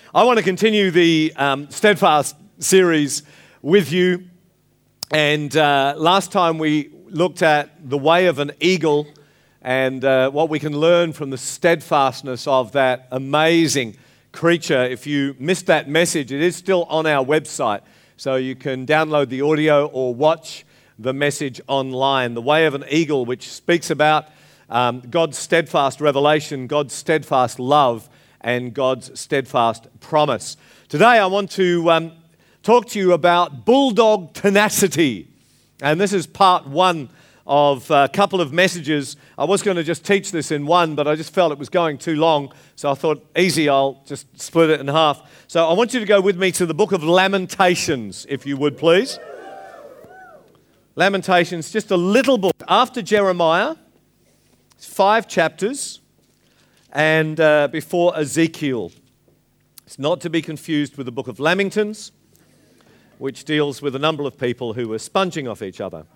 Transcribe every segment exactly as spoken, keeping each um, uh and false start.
I want to continue the um, Steadfast series with you. And uh, last time we looked at the way of an eagle and uh, what we can learn from the steadfastness of that amazing creature. If you missed that message, it is still on our website. So you can download the audio or watch the message online. The way of an eagle, which speaks about um, God's steadfast revelation, God's steadfast love, and God's steadfast promise. Today I want to um, talk to you about bulldog tenacity. And this is part one of a couple of messages. I was going to just teach this in one, but I just felt it was going too long. So I thought, easy, I'll just split it in half. So I want you to go with me to the book of Lamentations, if you would, please. Lamentations, just a little book after Jeremiah. It's five chapters. And uh, before Ezekiel. It's not to be confused with the book of Lamingtons, which deals with a number of people who were sponging off each other.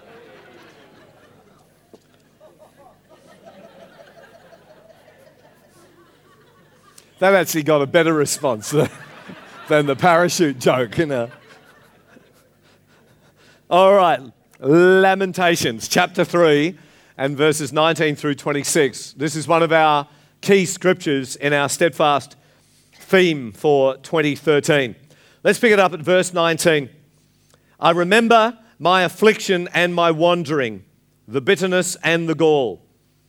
That actually got a better response than, than the parachute joke, you know. All right, Lamentations, chapter three, and verses nineteen through twenty-six. This is one of our key scriptures in our steadfast theme for twenty thirteen. Let's pick it up at verse nineteen. I remember my affliction and my wandering, the bitterness and the gall.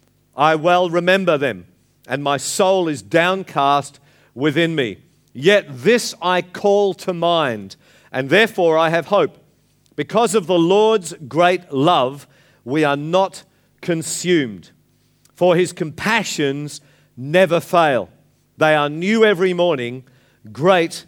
I well remember them, and my soul is downcast within me. Yet this I call to mind, and therefore I have hope. Because of the Lord's great love, we are not consumed, for his compassions never fail. They are new every morning. Great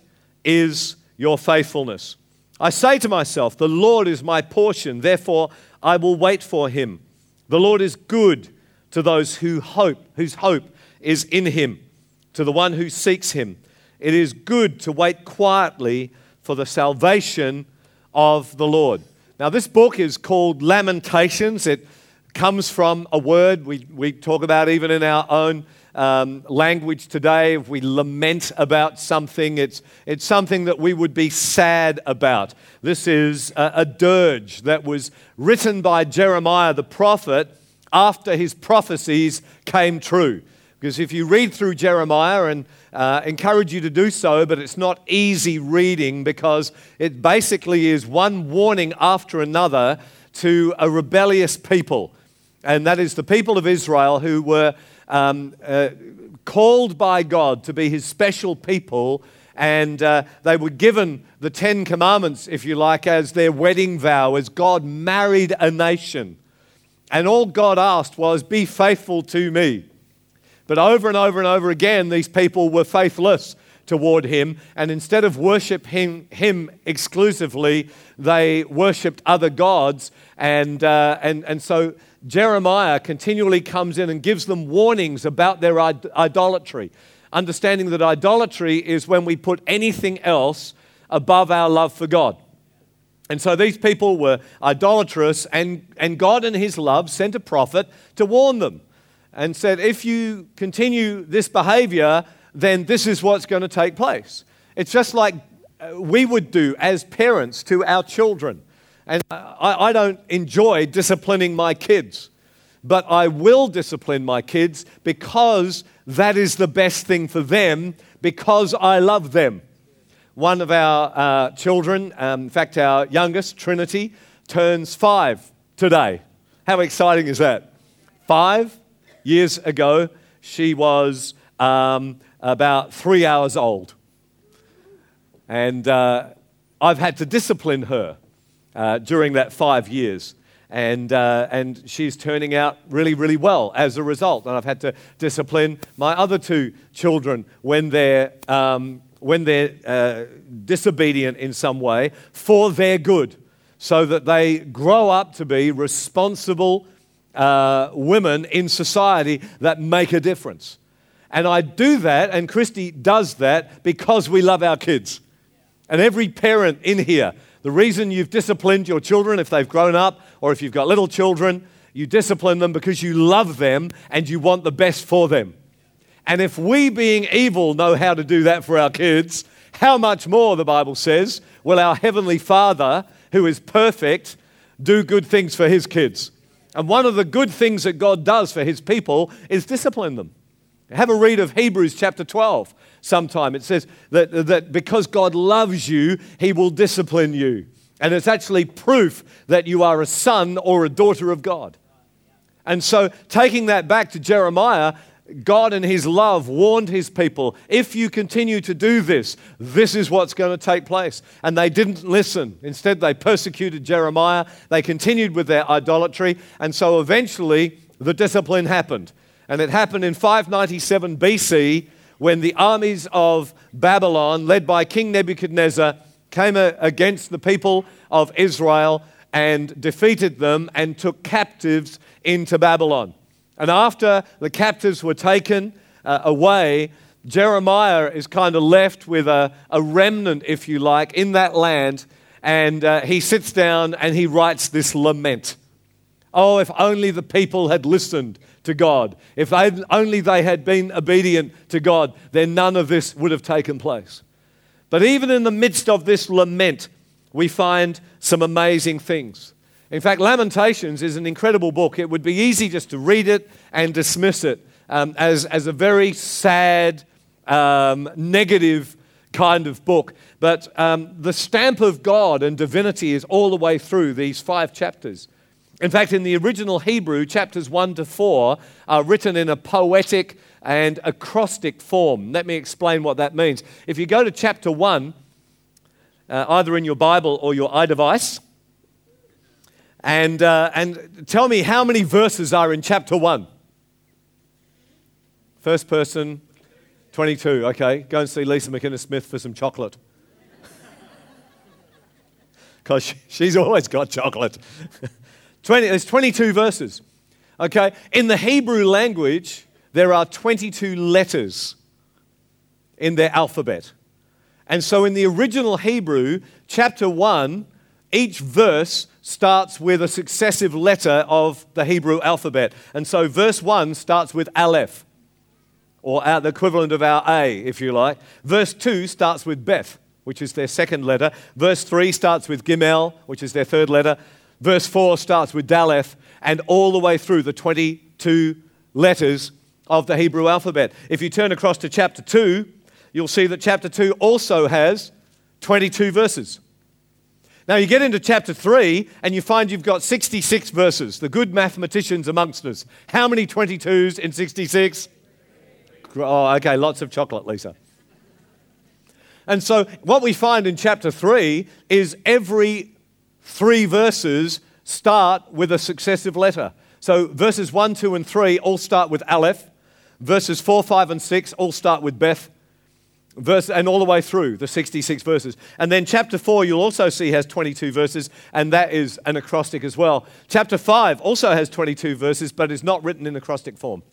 is your faithfulness. I say to myself, the Lord is my portion, therefore I will wait for him. The Lord is good to those who hope, whose hope is in him, to the one who seeks him. It is good to wait quietly for the salvation of the Lord. Now this book is called Lamentations. It comes from a word we, we talk about even in our own Um, language today. If we lament about something, it's it's something that we would be sad about. This is a, a dirge that was written by Jeremiah the prophet after his prophecies came true. Because if you read through Jeremiah, and uh, encourage you to do so, but it's not easy reading because it basically is one warning after another to a rebellious people. And that is the people of Israel who were Um, uh, called by God to be his special people, and uh, they were given the Ten Commandments, if you like, as their wedding vow, as God married a nation. And all God asked was, be faithful to me. But over and over and over again, these people were faithless toward him, and instead of worshiping him exclusively, they worshipped other gods, and uh, and and so Jeremiah continually comes in and gives them warnings about their id- idolatry, understanding that idolatry is when we put anything else above our love for God. And so these people were idolatrous, and, and God in his love sent a prophet to warn them and said, if you continue this behavior, then this is what's going to take place. It's just like we would do as parents to our children. And I, I don't enjoy disciplining my kids, but I will discipline my kids because that is the best thing for them, because I love them. One of our uh, children, um, in fact our youngest, Trinity, turns five today. How exciting is that? Five years ago, she was um, about three hours old. And uh, I've had to discipline her Uh, during that five years. And uh, and she's turning out really, really well as a result. And I've had to discipline my other two children when they're, um, when they're uh, disobedient in some way for their good, so that they grow up to be responsible uh, women in society that make a difference. And I do that, and Christy does that, because we love our kids. And every parent in here, the reason you've disciplined your children, if they've grown up, or if you've got little children, you discipline them because you love them and you want the best for them. And if we, being evil, know how to do that for our kids, how much more, the Bible says, will our Heavenly Father, who is perfect, do good things for his kids? And one of the good things that God does for his people is discipline them. Have a read of Hebrews chapter twelve sometime. It says that, that because God loves you, he will discipline you. And it's actually proof that you are a son or a daughter of God. And so taking that back to Jeremiah, God in his love warned his people, if you continue to do this, this is what's going to take place. And they didn't listen. Instead, they persecuted Jeremiah. They continued with their idolatry. And so eventually, the discipline happened. And it happened in five ninety-seven B C when the armies of Babylon, led by King Nebuchadnezzar, came against the people of Israel and defeated them and took captives into Babylon. And after the captives were taken uh, away, Jeremiah is kind of left with a, a remnant, if you like, in that land. And uh, he sits down and he writes this lament. Oh, if only the people had listened to God. If they, only they had been obedient to God, then none of this would have taken place. But even in the midst of this lament, we find some amazing things. In fact, Lamentations is an incredible book. It would be easy just to read it and dismiss it um, as, as a very sad, um, negative kind of book. But um, the stamp of God and divinity is all the way through these five chapters. In fact, in the original Hebrew, chapters one to four are written in a poetic and acrostic form. Let me explain what that means. If you go to chapter one, uh, either in your Bible or your iDevice, and, uh, and tell me how many verses are in chapter one. First person, twenty-two. Okay, go and see Lisa McInnes Smith for some chocolate. Because she's always got chocolate. twenty, there's twenty-two verses. Okay, in the Hebrew language, there are twenty-two letters in their alphabet. And so in the original Hebrew, chapter one, each verse starts with a successive letter of the Hebrew alphabet. And so verse one starts with Aleph, or the equivalent of our A, if you like. Verse two starts with Beth, which is their second letter. Verse three starts with Gimel, which is their third letter. Verse four starts with Daleth, and all the way through the twenty-two letters of the Hebrew alphabet. If you turn across to chapter two, you'll see that chapter two also has twenty-two verses. Now you get into chapter three and you find you've got sixty-six verses. The good mathematicians amongst us. How many twenty-twos in sixty-six? Oh, okay, lots of chocolate, Lisa. And so what we find in chapter three is every three verses start with a successive letter. So verses one, two, and three all start with Aleph. Verses four, five, and six all start with Beth. Verse, and all the way through the sixty-six verses. And then chapter four, you'll also see, has twenty-two verses, and that is an acrostic as well. Chapter five also has twenty-two verses, but is not written in acrostic form.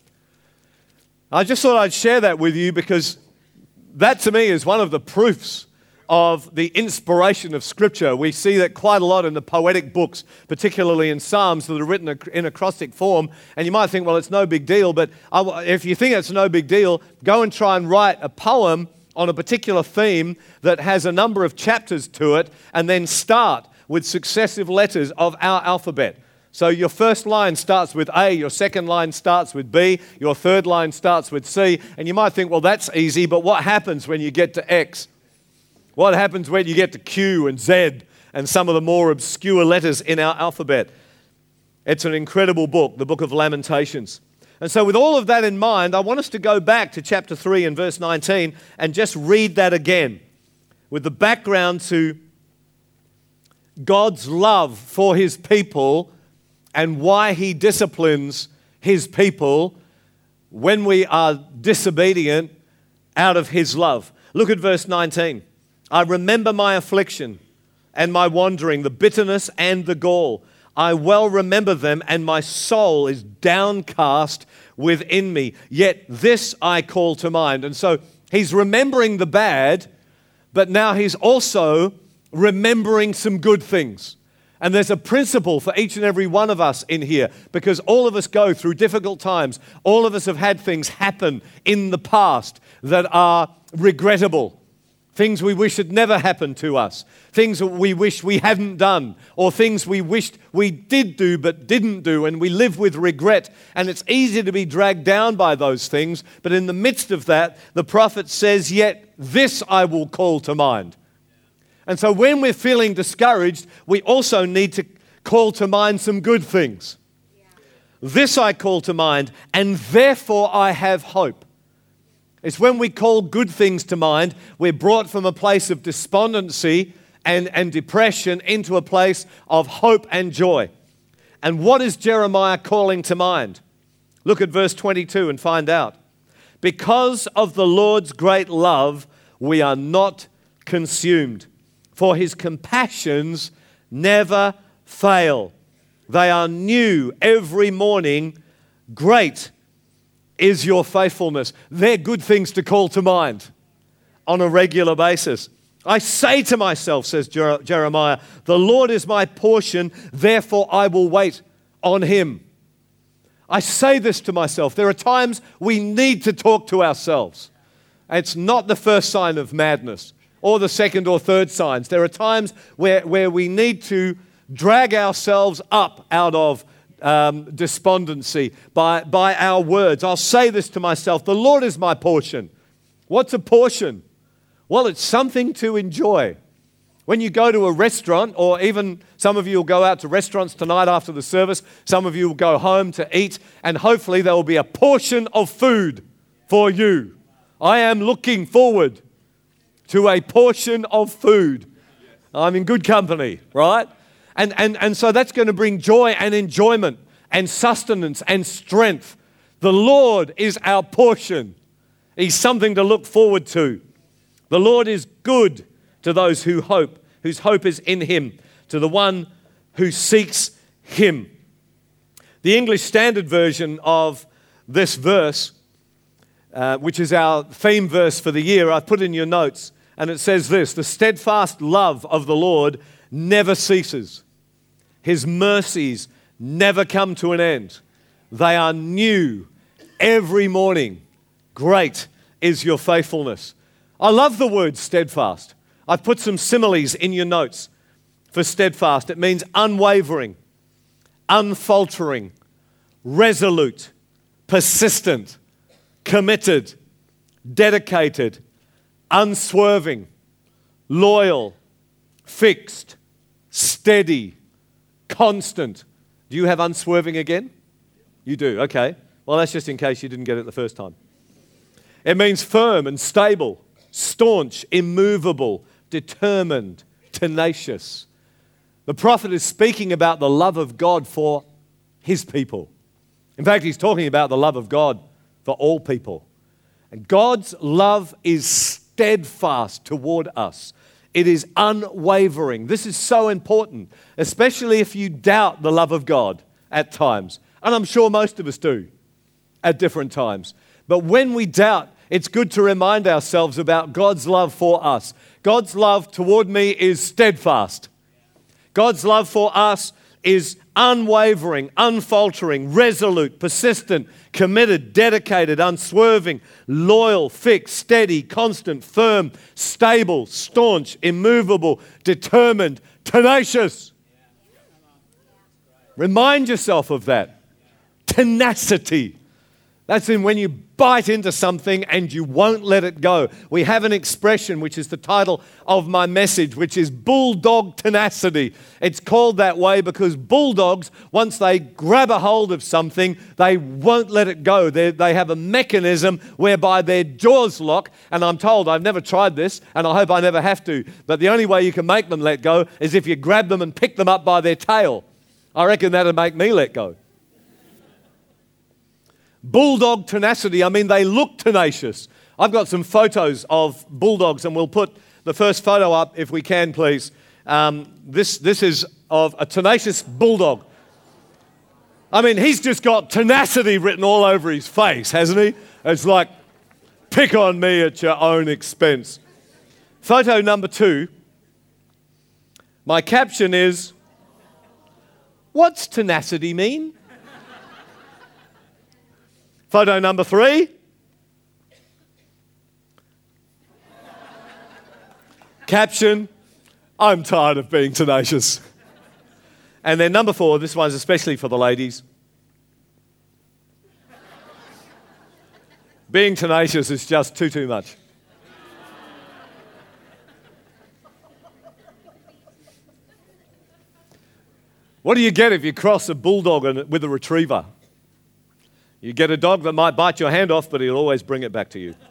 I just thought I'd share that with you because that to me is one of the proofs of the inspiration of Scripture. We see that quite a lot in the poetic books, particularly in Psalms that are written in acrostic form. And you might think, well, it's no big deal. But if you think it's no big deal, go and try and write a poem on a particular theme that has a number of chapters to it, and then start with successive letters of our alphabet. So your first line starts with A, your second line starts with B, your third line starts with C, and you might think, well, that's easy, but what happens when you get to X? What happens when you get to Q and Z and some of the more obscure letters in our alphabet? It's an incredible book, the book of Lamentations. And so with all of that in mind, I want us to go back to chapter three and verse nineteen and just read that again with the background to God's love for his people and why he disciplines his people when we are disobedient out of his love. Look at verse nineteen. I remember my affliction and my wandering, the bitterness and the gall. I well remember them, and my soul is downcast within me. Yet this I call to mind. And so he's remembering the bad, but now he's also remembering some good things. And there's a principle for each and every one of us in here, because all of us go through difficult times. All of us have had things happen in the past that are regrettable. Things we wish had never happened to us. Things that we wish we hadn't done, or things we wished we did do but didn't do, and we live with regret. And it's easy to be dragged down by those things. But in the midst of that, the prophet says, "Yet this I will call to mind." And so when we're feeling discouraged, we also need to call to mind some good things. Yeah. This I call to mind, and therefore I have hope. It's when we call good things to mind, we're brought from a place of despondency and, and depression into a place of hope and joy. And what is Jeremiah calling to mind? Look at verse twenty-two and find out. Because of the Lord's great love, we are not consumed, for his compassions never fail. They are new every morning. Great is your faithfulness. They're good things to call to mind on a regular basis. I say to myself, says Jer- Jeremiah, the Lord is my portion, therefore I will wait on him. I say this to myself. There are times we need to talk to ourselves. It's not the first sign of madness or the second or third signs. There are times where, where we need to drag ourselves up out of Um, despondency by, by our words. I'll say this to myself, the Lord is my portion. What's a portion? Well, it's something to enjoy. When you go to a restaurant, or even some of you will go out to restaurants tonight after the service, some of you will go home to eat, and hopefully there will be a portion of food for you. I am looking forward to a portion of food. I'm in good company, right? And, and, and so that's going to bring joy and enjoyment and sustenance and strength. The Lord is our portion. He's something to look forward to. The Lord is good to those who hope, whose hope is in him, to the one who seeks him. The English Standard Version of this verse, uh, which is our theme verse for the year, I've put in your notes, and it says this: the steadfast love of the Lord never ceases. His mercies never come to an end. They are new every morning. Great is your faithfulness. I love the word steadfast. I've put some similes in your notes for steadfast. It means unwavering, unfaltering, resolute, persistent, committed, dedicated, unswerving, loyal, fixed, steady, constant. Do you have unswerving again? You do, okay. Well, that's just in case you didn't get it the first time. It means firm and stable, staunch, immovable, determined, tenacious. The prophet is speaking about the love of God for his people. In fact, he's talking about the love of God for all people. And God's love is steadfast toward us. It is unwavering. This is so important, especially if you doubt the love of God at times. And I'm sure most of us do at different times. But when we doubt, it's good to remind ourselves about God's love for us. God's love toward me is steadfast. God's love for us is unwavering, unfaltering, resolute, persistent, committed, dedicated, unswerving, loyal, fixed, steady, constant, firm, stable, staunch, immovable, determined, tenacious. Remind yourself of that. Tenacity. That's in when you bite into something and you won't let it go. We have an expression, which is the title of my message, which is bulldog tenacity. It's called that way because bulldogs, once they grab a hold of something, they won't let it go. They, they have a mechanism whereby their jaws lock, and I'm told, I've never tried this, and I hope I never have to, but the only way you can make them let go is if you grab them and pick them up by their tail. I reckon that'll make me let go. Bulldog tenacity, I mean, they look tenacious. I've got some photos of bulldogs, and we'll put the first photo up if we can, please. Um, this, this is of a tenacious bulldog. I mean, he's just got tenacity written all over his face, hasn't he? It's like, pick on me at your own expense. Photo number two, my caption is, What's tenacity mean? Photo number three. Caption, I'm tired of being tenacious. And then number four, this one's especially for the ladies. Being tenacious is just too, too much. What do you get if you cross a bulldog with a retriever? You get a dog that might bite your hand off, but he'll always bring it back to you.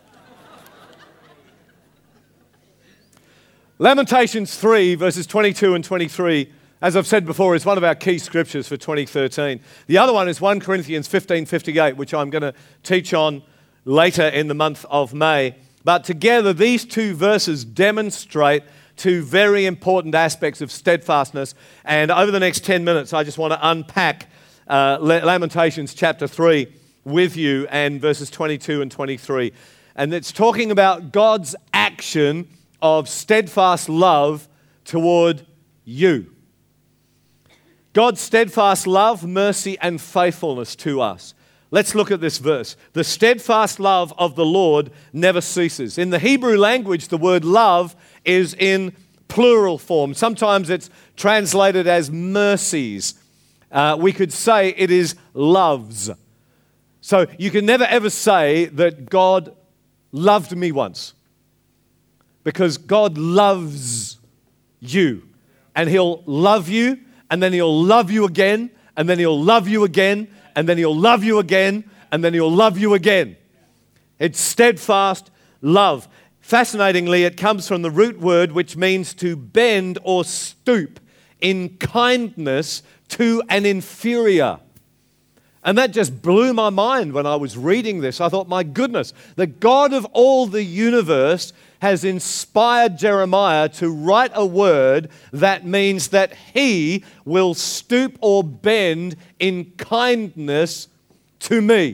Lamentations three, verses twenty-two and twenty-three, as I've said before, is one of our key scriptures for twenty thirteen. The other one is First Corinthians fifteen fifty-eight, which I'm going to teach on later in the month of May. But together, these two verses demonstrate two very important aspects of steadfastness. And over the next ten minutes, I just want to unpack uh, Lamentations chapter three with you and verses twenty-two and twenty-three. And it's talking about God's action of steadfast love toward you. God's steadfast love, mercy, and faithfulness to us. Let's look at this verse. The steadfast love of the Lord never ceases. In the Hebrew language, the word love is in plural form. Sometimes it's translated as mercies. Uh, we could say it is loves. So you can never ever say that God loved me once, because God loves you, and He'll love you, and then He'll love you again, and then He'll love you again, and then He'll love you again, and then He'll love you again. It's steadfast love. Fascinatingly, it comes from the root word which means to bend or stoop in kindness to an inferior. And that just blew my mind when I was reading this. I thought, my goodness, the God of all the universe has inspired Jeremiah to write a word that means that he will stoop or bend in kindness to me.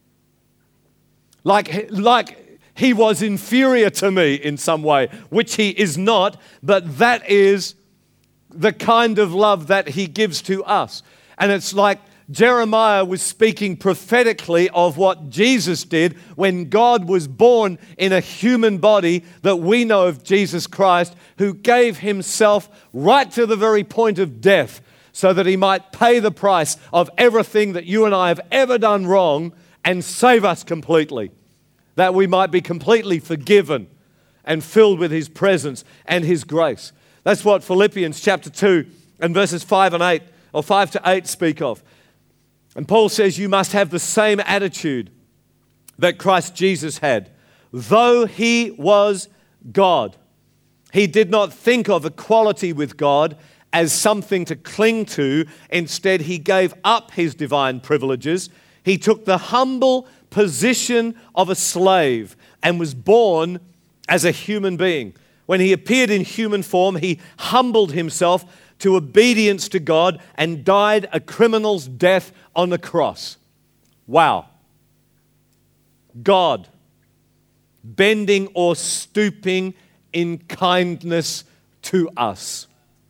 Like, like he was inferior to me in some way, which he is not, but that is the kind of love that he gives to us. And it's like Jeremiah was speaking prophetically of what Jesus did when God was born in a human body that we know of, Jesus Christ, who gave himself right to the very point of death so that he might pay the price of everything that you and I have ever done wrong and save us completely, that we might be completely forgiven and filled with his presence and his grace. That's what Philippians chapter two and verses five and eight, or five to eight speak of. And Paul says you must have the same attitude that Christ Jesus had. Though he was God, he did not think of equality with God as something to cling to. Instead, he gave up his divine privileges. He took the humble position of a slave and was born as a human being. When he appeared in human form, he humbled himself to obedience to God and died a criminal's death on the cross. Wow. God bending or stooping in kindness to us.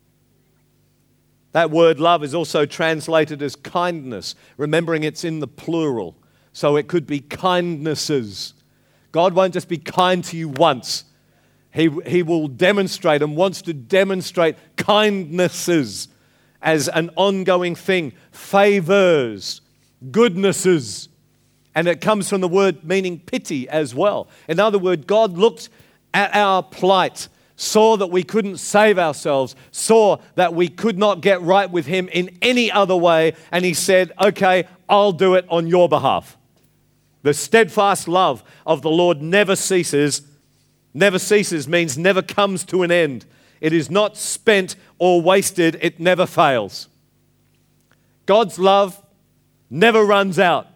That word love is also translated as kindness, remembering it's in the plural. So it could be kindnesses. God won't just be kind to you once. He, he will demonstrate and wants to demonstrate kindnesses as an ongoing thing, favors, goodnesses. And it comes from the word meaning pity as well. In other words, God looked at our plight, saw that we couldn't save ourselves, saw that we could not get right with him in any other way, and he said, okay, I'll do it on your behalf. The steadfast love of the Lord never ceases. Never ceases means never comes to an end. It is not spent or wasted. It never fails. God's love never runs out.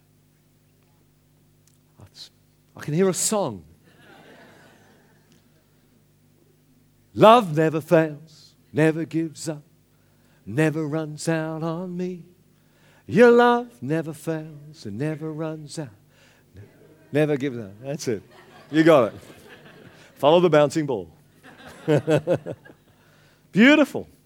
I can hear a song. Love never fails, never gives up, never runs out on me. Your love never fails and never runs out. Never gives up. That's it. You got it. Follow the bouncing ball. Beautiful.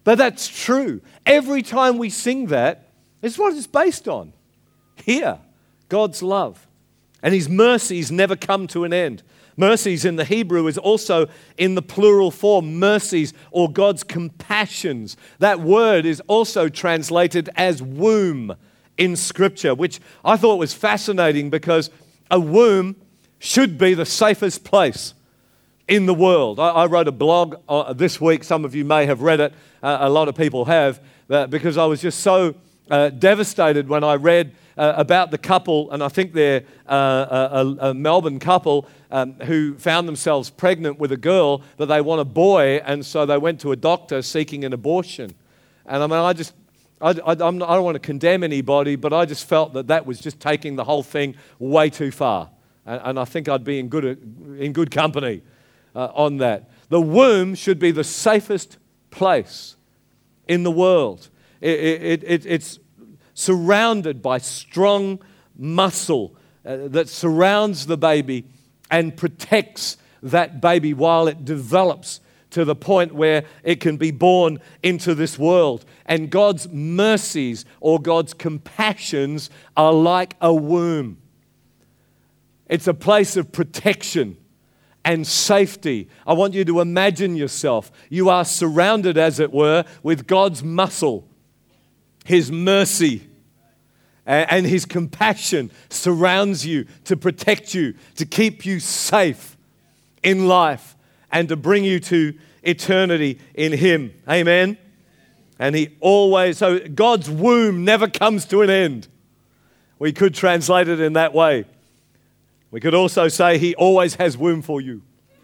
But that's true. Every time we sing that, it's what it's based on. Here, God's love. And His mercies never come to an end. Mercies in the Hebrew is also in the plural form, mercies or God's compassions. That word is also translated as womb in Scripture, which I thought was fascinating because a womb should be the safest place in the world. I, I wrote a blog uh, this week. Some of you may have read it. Uh, a lot of people have, uh, because I was just so uh, devastated when I read Uh, about the couple, and I think they're uh, a, a Melbourne couple um, who found themselves pregnant with a girl, but they want a boy, and so they went to a doctor seeking an abortion. And I mean, I just, I, I, I'm not, I don't want to condemn anybody, but I just felt that that was just taking the whole thing way too far. And, and I think I'd be in good, in good company uh, on that. The womb should be the safest place in the world. It, it, it, it's surrounded by strong muscle uh, that surrounds the baby and protects that baby while it develops to the point where it can be born into this world. And God's mercies or God's compassions are like a womb. It's a place of protection and safety. I want you to imagine yourself. You are surrounded, as it were, with God's muscle. His mercy and His compassion surrounds you to protect you, to keep you safe in life, and to bring you to eternity in Him. Amen? And He always, so God's womb never comes to an end. We could translate it in that way. We could also say He always has womb for you.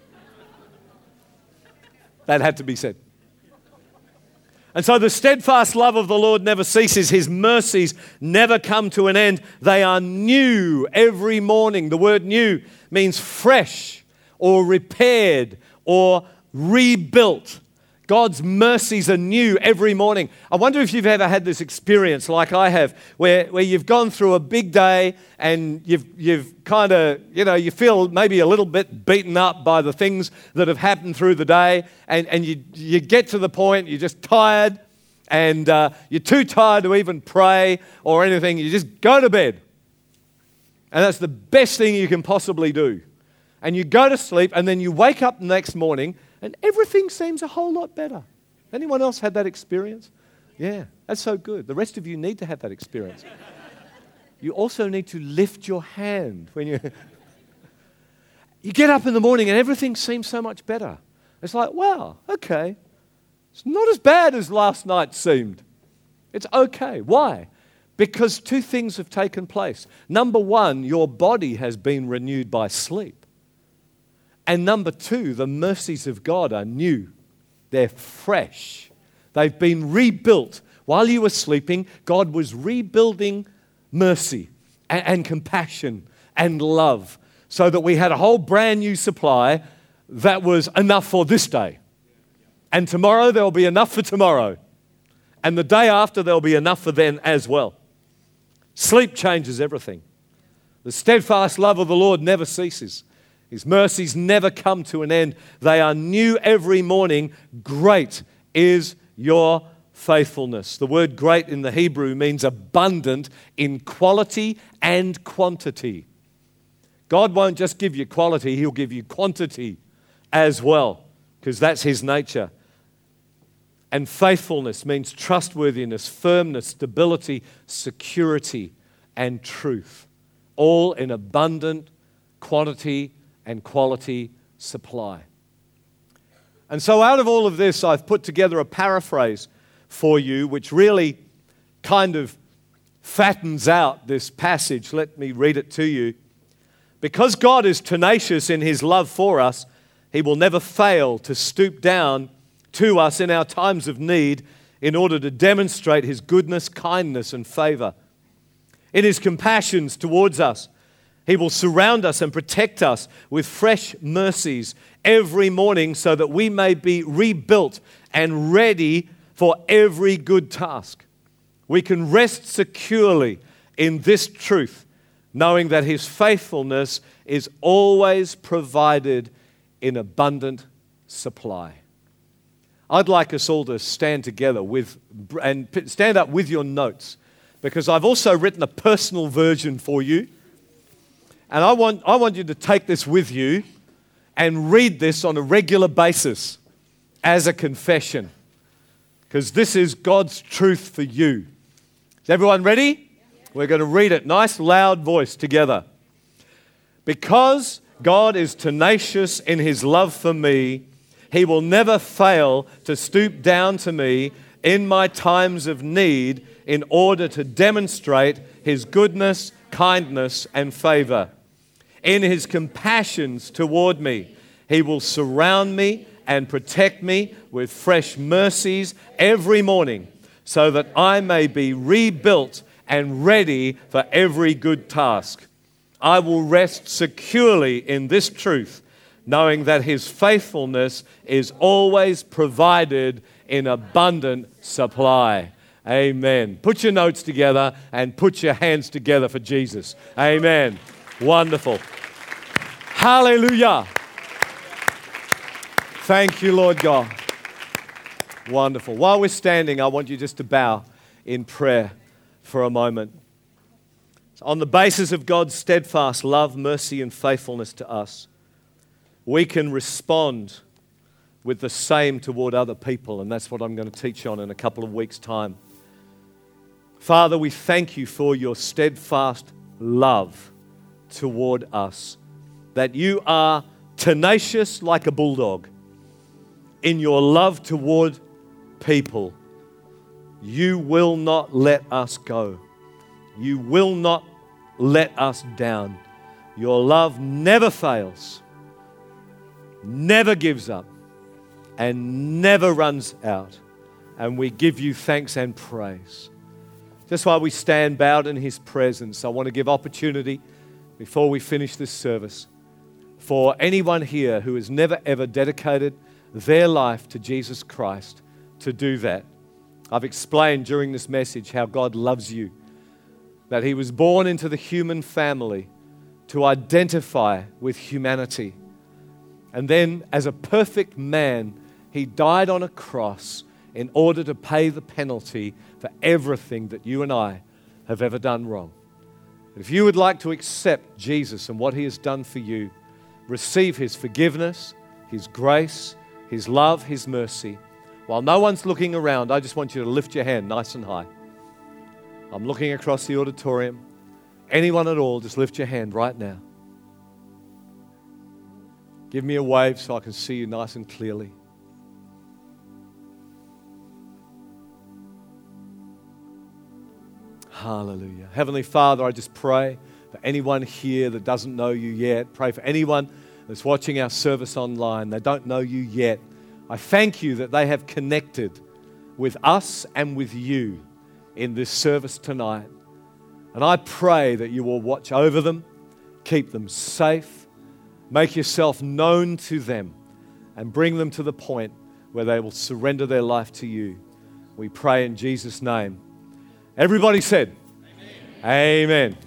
That had to be said. And so the steadfast love of the Lord never ceases. His mercies never come to an end. They are new every morning. The word new means fresh or repaired or rebuilt. God's mercies are new every morning. I wonder if you've ever had this experience like I have, where, where you've gone through a big day and you've, you've kind of, you know, you feel maybe a little bit beaten up by the things that have happened through the day, and, and you, you get to the point, you're just tired, and uh, you're too tired to even pray or anything. You just go to bed. And that's the best thing you can possibly do. And you go to sleep, and then you wake up the next morning, and everything seems a whole lot better. Anyone else had that experience? Yeah, that's so good. The rest of you need to have that experience. You also need to lift your hand when you... You get up in the morning and everything seems so much better. It's like, wow, okay. It's not as bad as last night seemed. It's okay. Why? Because two things have taken place. Number one, your body has been renewed by sleep. And number two, the mercies of God are new. They're fresh. They've been rebuilt. While you were sleeping, God was rebuilding mercy and, and compassion and love so that we had a whole brand new supply that was enough for this day. And tomorrow there'll be enough for tomorrow. And the day after there'll be enough for then as well. Sleep changes everything. The steadfast love of the Lord never ceases. His mercies never come to an end. They are new every morning. Great is your faithfulness. The word great in the Hebrew means abundant in quality and quantity. God won't just give you quality, He'll give you quantity as well, because that's His nature. And faithfulness means trustworthiness, firmness, stability, security, and truth. All in abundant quantity and quality supply. And so out of all of this, I've put together a paraphrase for you, which really kind of fattens out this passage. Let me read it to you. Because God is tenacious in His love for us, He will never fail to stoop down to us in our times of need in order to demonstrate His goodness, kindness, and favor. In His compassions towards us, He will surround us and protect us with fresh mercies every morning so that we may be rebuilt and ready for every good task. We can rest securely in this truth, knowing that His faithfulness is always provided in abundant supply. I'd like us all to stand together with and stand up with your notes, because I've also written a personal version for you. And I want, I want you to take this with you and read this on a regular basis as a confession, because this is God's truth for you. Is everyone ready? We're going to read it. Nice, loud voice together. Because God is tenacious in his love for me, he will never fail to stoop down to me in my times of need in order to demonstrate his goodness, kindness, and favor. In his compassions toward me, he will surround me and protect me with fresh mercies every morning, so that I may be rebuilt and ready for every good task. I will rest securely in this truth, knowing that his faithfulness is always provided in abundant supply. Amen. Put your notes together and put your hands together for Jesus. Amen. Wonderful. Hallelujah. Thank you, Lord God. Wonderful. While we're standing, I want you just to bow in prayer for a moment. On the basis of God's steadfast love, mercy, and faithfulness to us, we can respond with the same toward other people, and that's what I'm going to teach on in a couple of weeks' time. Father, we thank you for your steadfast love toward us, that you are tenacious like a bulldog in your love toward people. You will not let us go. You will not let us down. Your love never fails, never gives up, and never runs out. And we give you thanks and praise. Just while we stand bowed in his presence, I want to give opportunity before we finish this service for anyone here who has never ever dedicated their life to Jesus Christ to do that. I've explained during this message how God loves you, that he was born into the human family to identify with humanity. And then as a perfect man, he died on a cross in order to pay the penalty for everything that you and I have ever done wrong. If you would like to accept Jesus and what he has done for you, receive his forgiveness, his grace, his love, his mercy. While no one's looking around, I just want you to lift your hand nice and high. I'm looking across the auditorium. Anyone at all, just lift your hand right now. Give me a wave so I can see you nice and clearly. Hallelujah. Heavenly Father, I just pray for anyone here that doesn't know you yet. Pray for anyone that's watching our service online. They don't know you yet. I thank you that they have connected with us and with you in this service tonight. And I pray that you will watch over them, keep them safe, make yourself known to them, and bring them to the point where they will surrender their life to you. We pray in Jesus' name. Everybody said, Amen. Amen.